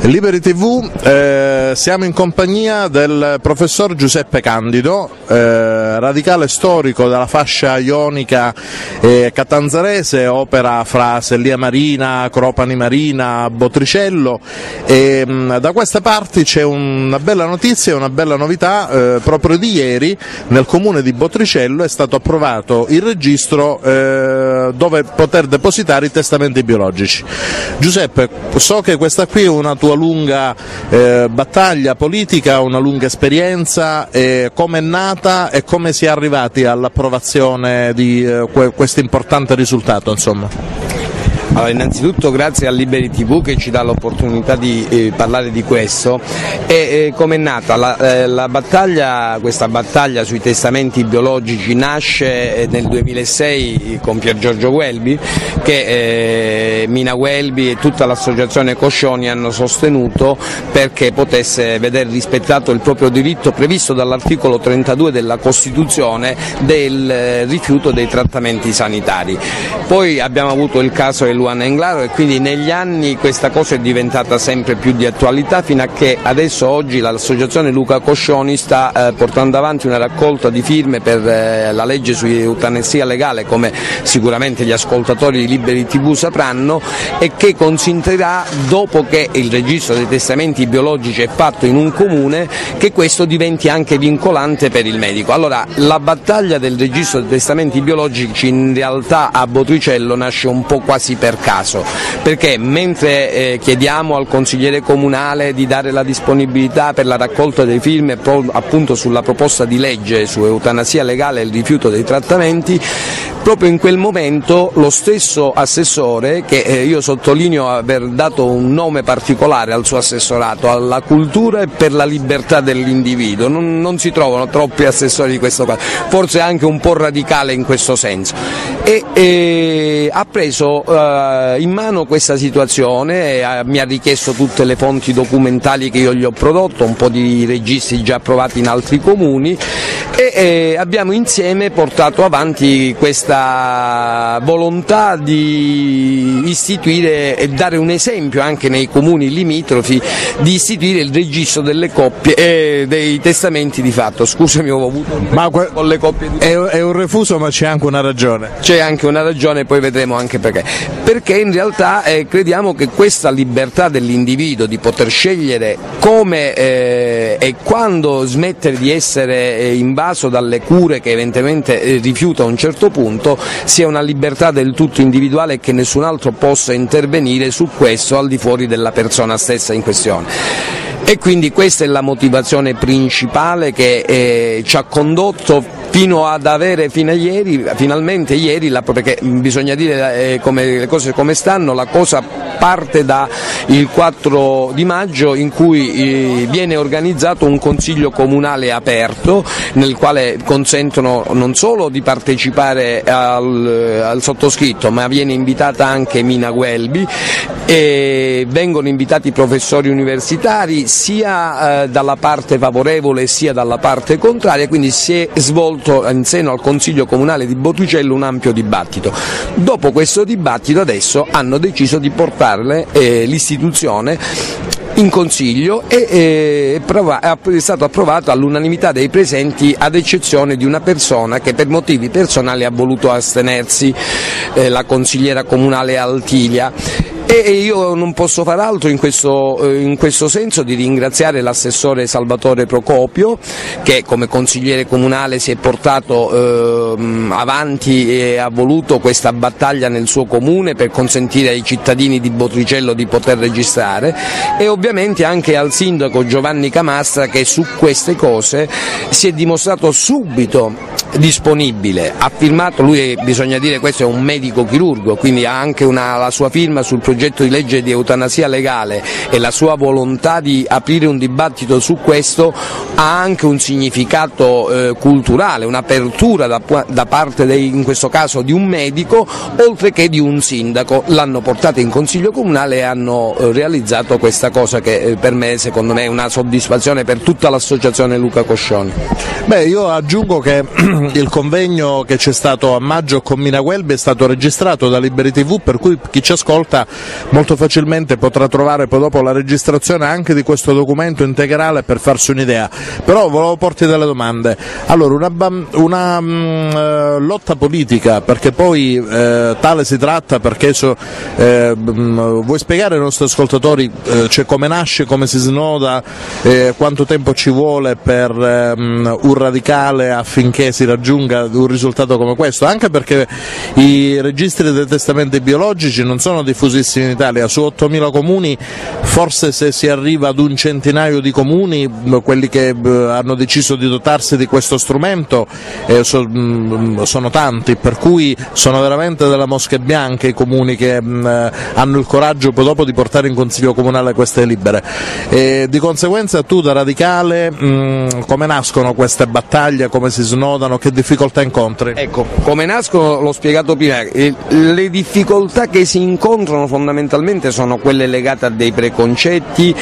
Liberi TV, siamo in compagnia del professor Giuseppe Candido, radicale storico della fascia ionica catanzarese, opera fra Sellia Marina, Cropani Marina, Botricello, e da queste parti c'è una bella notizia e una bella novità. Proprio di ieri nel comune di Botricello è stato approvato il registro dove poter depositare i testamenti biologici. Giuseppe, so che questa qui è una tua lunga battaglia politica, una lunga esperienza, come è nata e come si è arrivati all'approvazione di questo importante risultato, insomma? Allora, innanzitutto grazie a Liberi TV che ci dà l'opportunità di parlare di questo. E come è nata questa battaglia sui testamenti biologici nasce nel 2006 con Pier Giorgio Welby, che Mina Welby e tutta l'associazione Coscioni hanno sostenuto perché potesse vedere rispettato il proprio diritto previsto dall'articolo 32 della Costituzione del rifiuto dei trattamenti sanitari. Poi abbiamo avuto il caso di Luana Englaro e quindi negli anni questa cosa è diventata sempre più di attualità, fino a che adesso oggi l'associazione Luca Coscioni sta portando avanti una raccolta di firme per la legge su eutanasia legale, come sicuramente gli ascoltatori di Liberi TV sapranno, e che consentirà, dopo che il registro dei testamenti biologici è fatto in un comune, che questo diventi anche vincolante per il medico. Allora, la battaglia del registro dei testamenti biologici in realtà a Botricello nasce un po' quasi per caso, perché mentre chiediamo al consigliere comunale di dare la disponibilità per la raccolta dei firme appunto sulla proposta di legge su eutanasia legale e il rifiuto dei trattamenti, proprio in quel momento lo stesso assessore, che io sottolineo aver dato un nome particolare al suo assessorato, alla cultura e per la libertà dell'individuo, non si trovano troppi assessori di questo caso, forse anche un po' radicale in questo senso, e ha preso in mano questa situazione, mi ha richiesto tutte le fonti documentali che io gli ho prodotto, un po' di registri già approvati in altri comuni, e abbiamo insieme portato avanti questa volontà di istituire e dare un esempio anche nei comuni limitrofi di istituire il registro delle coppie dei testamenti di fatto. Scusami, ho avuto con le coppie è un refuso, ma c'è anche una ragione. C'è anche una ragione, poi vedremo anche perché in realtà crediamo che questa libertà dell'individuo di poter scegliere come e quando smettere di essere invaso dalle cure che evidentemente rifiuta a un certo punto sia una libertà del tutto individuale e che nessun altro possa intervenire su questo al di fuori della persona stessa in questione. E quindi questa è la motivazione principale che ci ha condotto fino ad avere finalmente ieri, perché bisogna dire le cose come stanno, la cosa parte da il 4 di maggio in cui viene organizzato un consiglio comunale aperto nel quale consentono non solo di partecipare al sottoscritto, ma viene invitata anche Mina Welby e vengono invitati professori universitari sia dalla parte favorevole sia dalla parte contraria, quindi si è svolto in seno al Consiglio Comunale di Botricello un ampio dibattito. Dopo questo dibattito adesso hanno deciso di portarle l'istituzione in consiglio e è stato approvato all'unanimità dei presenti, ad eccezione di una persona che per motivi personali ha voluto astenersi, la consigliera comunale Altilia. E io non posso far altro in questo senso di ringraziare l'assessore Salvatore Procopio, che come consigliere comunale si è portato avanti e ha voluto questa battaglia nel suo comune per consentire ai cittadini di Botricello di poter registrare, e ovviamente anche al sindaco Giovanni Camastra, che su queste cose si è dimostrato subito disponibile. Ha firmato, lui bisogna dire questo è un medico chirurgo, quindi ha anche la sua firma sul progetto di legge di eutanasia legale, e la sua volontà di aprire un dibattito su questo ha anche un significato culturale, un'apertura da parte in questo caso di un medico oltre che di un sindaco. L'hanno portata in consiglio comunale e hanno realizzato questa cosa che per me, secondo me, è una soddisfazione per tutta l'associazione Luca Coscioni. Beh, io aggiungo che il convegno che c'è stato a maggio con Mina Welby è stato registrato da Liberi TV, per cui chi ci ascolta molto facilmente potrà trovare poi dopo la registrazione anche di questo documento integrale per farsi un'idea. Però volevo porti delle domande. Allora, una lotta politica, perché poi tale si tratta, perché vuoi spiegare ai nostri ascoltatori cioè come nasce, come si snoda, quanto tempo ci vuole per un radicale affinché si raggiunga un risultato come questo? Anche perché i registri dei testamenti biologici non sono diffusissimi in Italia, su 8.000 comuni forse se si arriva ad un centinaio di comuni, quelli che hanno deciso di dotarsi di questo strumento sono tanti, per cui sono veramente delle mosche bianche i comuni che hanno il coraggio poi dopo di portare in consiglio comunale queste delibere. Di conseguenza tu da radicale come nascono queste battaglie, come si snodano, che difficoltà incontri? Ecco, come nascono l'ho spiegato prima, le difficoltà che si incontrano fondamentalmente sono quelle legate a dei preconcetti,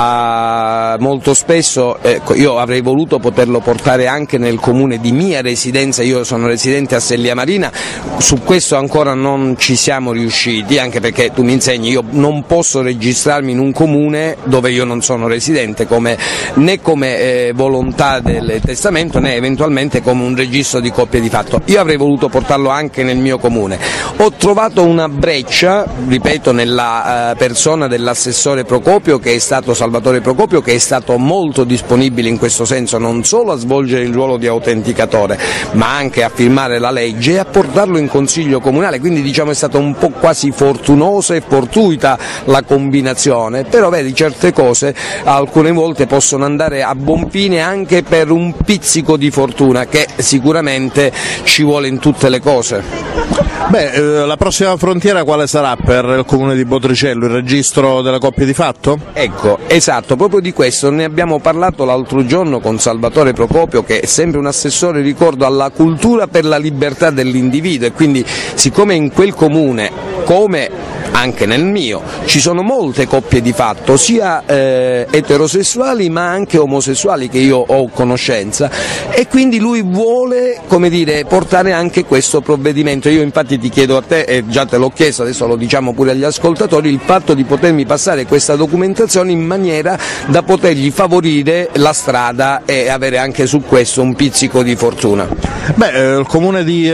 molto spesso io avrei voluto poterlo portare anche nel comune di mia residenza, io sono residente a Sellia Marina, su questo ancora non ci siamo riusciti, anche perché tu mi insegni, io non posso registrarmi in un comune dove io non sono residente, né come volontà del testamento né eventualmente come un registro di coppie di fatto. Io avrei voluto portarlo anche nel mio comune. Ho trovato una breccia, ripeto, nella persona dell'assessore Procopio, che è stato Salvatore Procopio, che è stato molto disponibile in questo senso, non solo a svolgere il ruolo di autenticatore, ma anche a firmare la legge e a portarlo in consiglio comunale, quindi diciamo è stata un po' quasi fortunosa e fortuita la combinazione, però vedi, certe cose alcune volte possono andare a buon fine anche per un pizzico di fortuna che sicuramente ci vuole in tutte le cose. La prossima frontiera quale sarà per il comune di Botricello? Il registro delle coppie di fatto? Ecco, esatto, proprio di questo ne abbiamo parlato l'altro giorno con Salvatore Procopio, che è sempre un assessore, ricordo, alla cultura per la libertà dell'individuo, e quindi siccome in quel comune, come anche nel mio, ci sono molte coppie di fatto, sia eterosessuali ma anche omosessuali, che io ho conoscenza, e quindi lui vuole, come dire, portare anche questo provvedimento. Io infatti ti chiedo a te, e già te l'ho chiesto, adesso lo diciamo pure agli ascoltatori, il fatto di potermi passare questa documentazione in maniera da potergli favorire la strada e avere anche su questo un pizzico di fortuna. Il comune di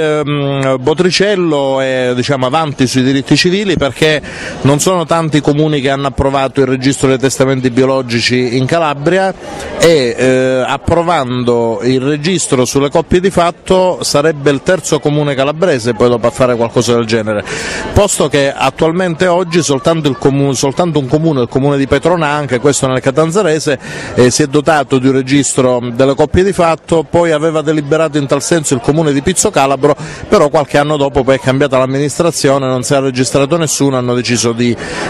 Botricello è, diciamo, avanti sui diritti civili, perché non sono tanti i comuni che hanno approvato il registro dei testamenti biologici in Calabria, e approvando il registro sulle coppie di fatto sarebbe il terzo comune calabrese poi dopo a fare qualcosa del genere, posto che attualmente oggi soltanto un comune, il comune di Petronà, anche questo nel Catanzarese, si è dotato di un registro delle coppie di fatto. Poi aveva deliberato in tal senso il comune di Pizzo Calabro, però qualche anno dopo poi è cambiata l'amministrazione, non si è registrato nessuno, hanno deciso di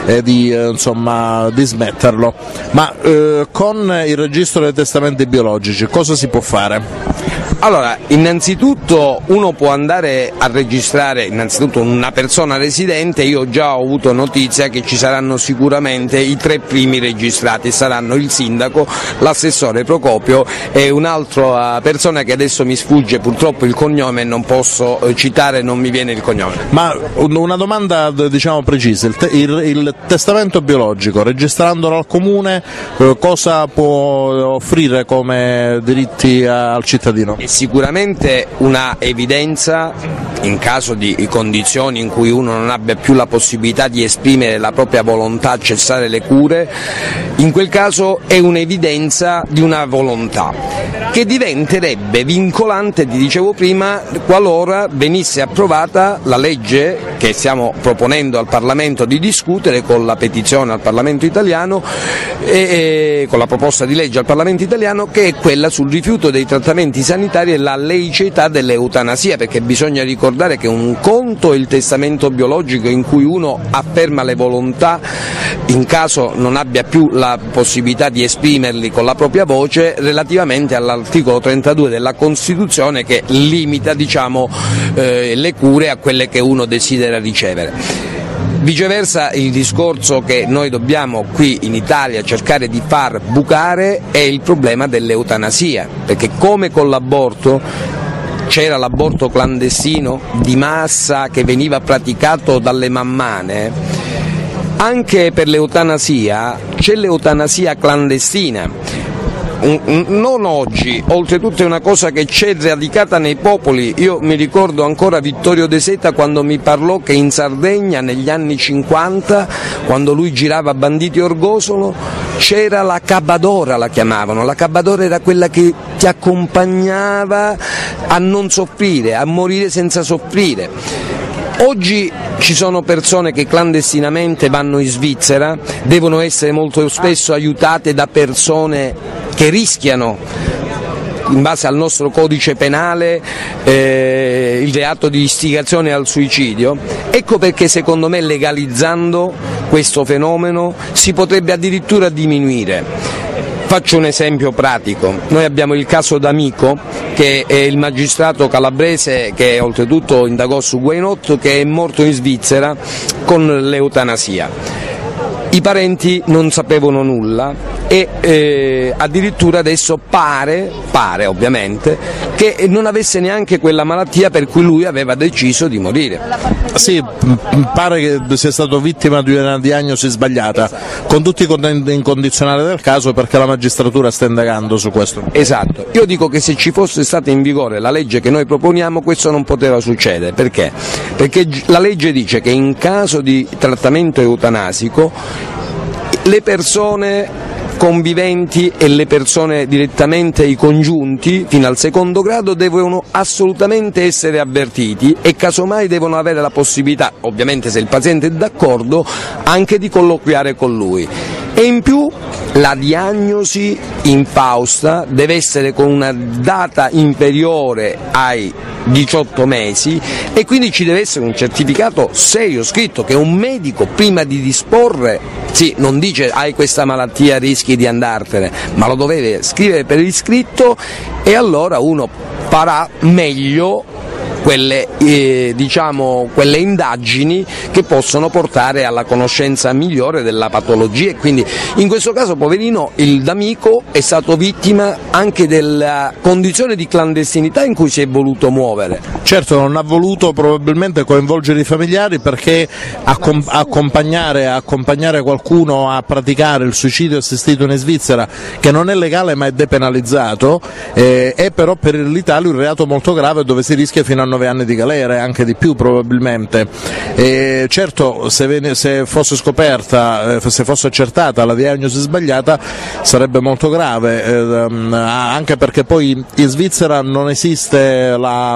smetterlo. Ma con il registro dei testamenti biologici cosa si può fare? Allora, innanzitutto uno può andare a registrare innanzitutto una persona residente. Io già ho avuto notizia che ci saranno sicuramente i 3 primi registrati, saranno il sindaco, l'assessore Procopio e un'altra persona che adesso mi sfugge purtroppo il cognome, non posso citare, non mi viene il cognome. Ma una domanda, diciamo, precisa, il testamento biologico, registrandolo al comune, cosa può offrire come diritti al cittadino? È sicuramente una evidenza in caso di condizioni in cui uno non abbia più la possibilità di esprimere la propria volontà a cessare le cure. In quel caso è un'evidenza di una volontà che diventerebbe vincolante, ti dicevo prima, qualora venisse approvata la legge che stiamo proponendo al Parlamento di discutere con la petizione al Parlamento italiano e con la proposta di legge al Parlamento italiano, che è quella sul rifiuto dei trattamenti sanitari e la laicità dell'eutanasia, perché bisogna ricordare che un conto è il testamento biologico in cui uno afferma le volontà in caso non abbia più la possibilità di esprimerli con la propria voce, relativamente all'articolo 32 della Costituzione che limita, diciamo, le cure a quelle che uno desidera ricevere. Viceversa, il discorso che noi dobbiamo qui in Italia cercare di far bucare è il problema dell'eutanasia, perché come con l'aborto c'era l'aborto clandestino di massa che veniva praticato dalle mammane, Anche per l'eutanasia c'è l'eutanasia clandestina. Non oggi, oltretutto è una cosa che c'è radicata nei popoli. Io mi ricordo ancora Vittorio De Seta quando mi parlò che in Sardegna negli anni 50, quando lui girava Banditi Orgosolo, c'era la cabadora, la chiamavano. La cabadora era quella che ti accompagnava a non soffrire, a morire senza soffrire. Oggi ci sono persone che clandestinamente vanno in Svizzera, devono essere molto spesso aiutate da persone che rischiano, in base al nostro codice penale, il reato di istigazione al suicidio. Ecco perché secondo me legalizzando questo fenomeno si potrebbe addirittura diminuire. Faccio un esempio pratico: noi abbiamo il caso D'Amico, che è il magistrato calabrese che oltretutto indagò su Guainot, che è morto in Svizzera con l'eutanasia. I parenti non sapevano nulla e addirittura adesso pare ovviamente che non avesse neanche quella malattia per cui lui aveva deciso di morire. Sì, pare che sia stato vittima di una diagnosi sbagliata, con tutti i incondizionali del caso, perché la magistratura sta indagando su questo. Esatto, io dico che se ci fosse stata in vigore la legge che noi proponiamo questo non poteva succedere. Perché? Perché la legge dice che in caso di trattamento eutanasico le persone conviventi e le persone direttamente i congiunti fino al secondo grado devono assolutamente essere avvertiti e casomai devono avere la possibilità, ovviamente se il paziente è d'accordo, anche di colloquiare con lui. E in più la diagnosi infausta deve essere con una data inferiore ai 18 mesi e quindi ci deve essere un certificato serio scritto che un medico prima di disporre, sì, non dice hai questa malattia rischi di andartene, ma lo doveva scrivere per iscritto e allora uno farà meglio quelle indagini che possono portare alla conoscenza migliore della patologia. E quindi in questo caso, poverino, il D'Amico è stato vittima anche della condizione di clandestinità in cui si è voluto muovere. Certo, non ha voluto probabilmente coinvolgere i familiari, perché accompagnare qualcuno a praticare il suicidio assistito in Svizzera, che non è legale ma è depenalizzato, è però per l'Italia un reato molto grave dove si rischia fino a 9 anni di galera e anche di più probabilmente. Certo, se fosse scoperta, se fosse accertata la diagnosi sbagliata sarebbe molto grave, anche perché poi in Svizzera non esiste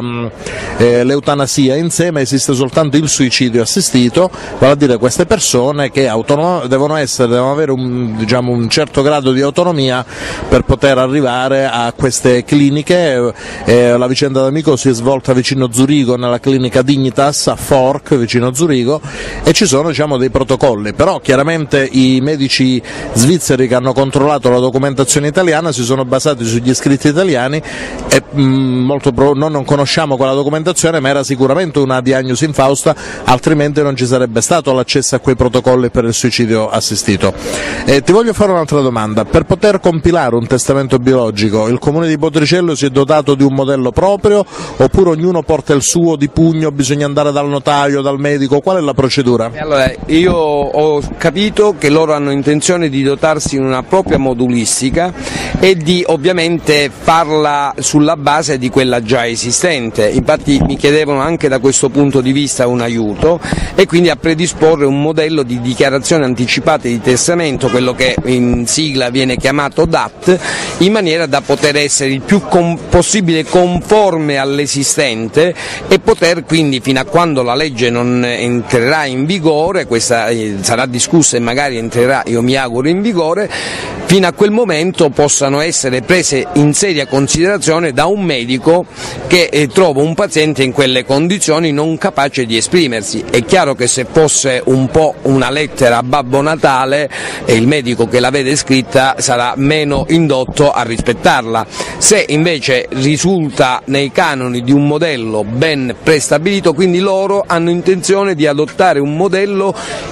l'eutanasia in sé, ma esiste soltanto il suicidio assistito, vale a dire queste persone che devono avere un certo grado di autonomia per poter arrivare a queste cliniche. La vicenda D'Amico si è svolta vicino Zurigo, nella clinica Dignitas a Fork vicino Zurigo, e ci sono dei protocolli, però chiaramente i medici svizzeri che hanno controllato la documentazione italiana si sono basati sugli scritti italiani e noi non conosciamo quella documentazione, ma era sicuramente una diagnosi infausta, altrimenti non ci sarebbe stato l'accesso a quei protocolli per il suicidio assistito. Ti voglio fare un'altra domanda: per poter compilare un testamento biologico il comune di Potricello si è dotato di un modello proprio oppure ognuno porta il suo di pugno, bisogna andare dal notaio, dal medico, qual è la procedura? Allora, io ho capito che loro hanno intenzione di dotarsi di una propria modulistica e di ovviamente farla sulla base di quella già esistente. Infatti mi chiedevano anche da questo punto di vista un aiuto e quindi a predisporre un modello di dichiarazione anticipata di testamento, quello che in sigla viene chiamato DAT, in maniera da poter essere il più possibile conforme all'esistente e poter quindi, fino a quando la legge non entrerà in vigore, questa sarà discussa e magari entrerà, io mi auguro, in vigore, fino a quel momento possano essere prese in seria considerazione da un medico che trova un paziente in quelle condizioni non capace di esprimersi. È chiaro che se fosse un po' una lettera a Babbo Natale il medico che la vede scritta sarà meno indotto a rispettarla. Se invece risulta nei canoni di un modello ben prestabilito, quindi loro hanno intenzione di adottare un modello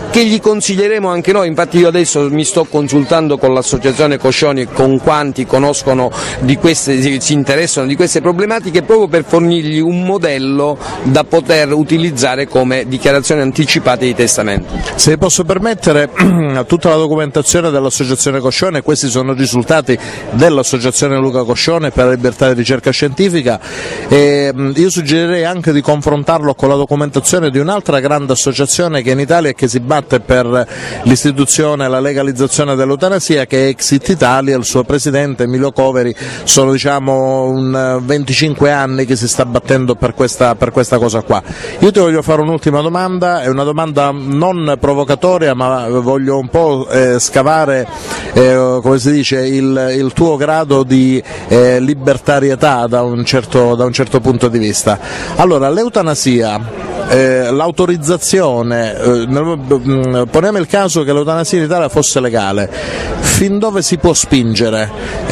che gli consiglieremo anche noi. Infatti io adesso mi sto consultando con l'associazione Coscioni e con quanti conoscono si interessano di queste problematiche, proprio per fornirgli un modello da poter utilizzare come dichiarazione anticipata di testamento. Se posso permettere, tutta la documentazione dell'associazione Coscione, questi sono risultati dell'associazione Luca Coscione per la libertà di ricerca scientifica, e io suggerirei anche di confrontarlo con la documentazione di un'altra grande associazione che in Italia e che si batte per l'istituzione e la legalizzazione dell'eutanasia, che è Exit Italia. Il suo presidente Emilio Coveri, sono 25 anni che si sta battendo per questa cosa qua. Io ti voglio fare un'ultima domanda, è una domanda non provocatoria, ma voglio un po' scavare come si dice, il tuo grado di libertarietà da un certo punto di vista. Allora, l'eutanasia, l'autorizzazione, poniamo il caso che l'eutanasia in Italia fosse legale, fin dove si può spingere?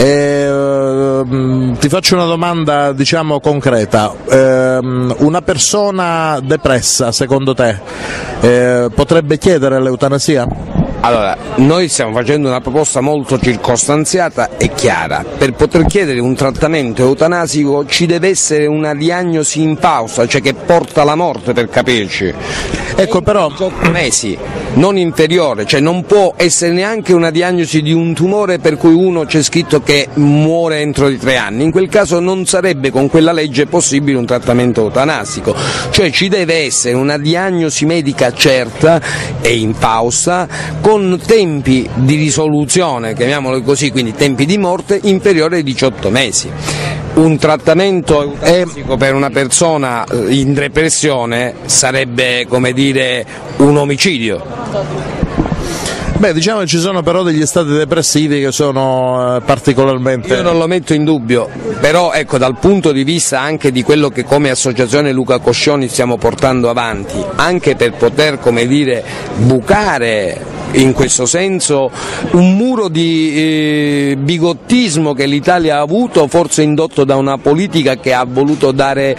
Ti faccio una domanda concreta, una persona depressa secondo te potrebbe chiedere l'eutanasia? Allora, noi stiamo facendo una proposta molto circostanziata e chiara. Per poter chiedere un trattamento eutanasico ci deve essere una diagnosi in pausa, cioè che porta alla morte, per capirci. Ecco, però 18 mesi, non inferiore, cioè non può essere neanche una diagnosi di un tumore per cui uno c'è scritto che muore entro di 3 anni. In quel caso non sarebbe con quella legge possibile un trattamento eutanasico, cioè ci deve essere una diagnosi medica certa e in pausa, con tempi di risoluzione, chiamiamolo così, quindi tempi di morte inferiori ai 18 mesi. Un trattamento eutanasico per una persona in depressione sarebbe, come dire, un omicidio. Beh, diciamo che ci sono però degli stati depressivi che sono particolarmente... Io non lo metto in dubbio, però ecco, dal punto di vista anche di quello che come associazione Luca Coscioni stiamo portando avanti, anche per poter, come dire, bucare in questo senso un muro di bigottismo che l'Italia ha avuto, forse indotto da una politica che ha voluto dare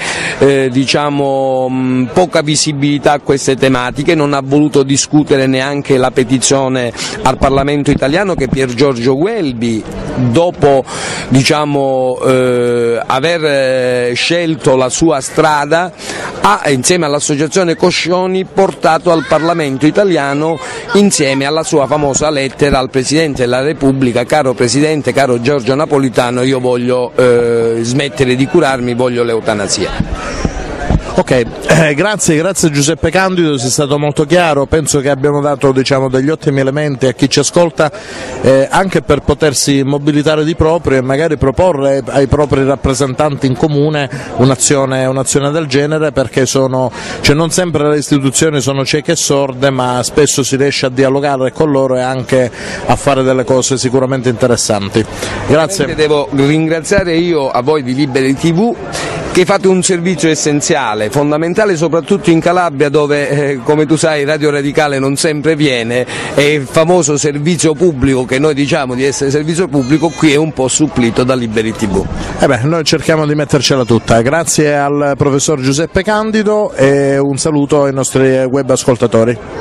poca visibilità a queste tematiche, non ha voluto discutere neanche la petizione al Parlamento italiano che Pier Giorgio Welby, dopo aver scelto la sua strada, ha insieme all'associazione Coscioni portato al Parlamento italiano, insieme alla sua famosa lettera al Presidente della Repubblica: caro Presidente, caro Giorgio Napolitano, io voglio smettere di curarmi, voglio l'eutanasia. Ok, grazie Giuseppe Candido, sei stato molto chiaro, penso che abbiamo dato degli ottimi elementi a chi ci ascolta, anche per potersi mobilitare di proprio e magari proporre ai propri rappresentanti in comune un'azione del genere, perché non sempre le istituzioni sono cieche e sorde, ma spesso si riesce a dialogare con loro e anche a fare delle cose sicuramente interessanti. Grazie. Devo ringraziare io a voi di Liberi TV, che fate un servizio essenziale, fondamentale soprattutto in Calabria, dove come tu sai Radio Radicale non sempre viene, e il famoso servizio pubblico che noi diciamo di essere servizio pubblico qui è un po' supplito da Liberi TV. Noi cerchiamo di mettercela tutta. Grazie al professor Giuseppe Candido e un saluto ai nostri web ascoltatori.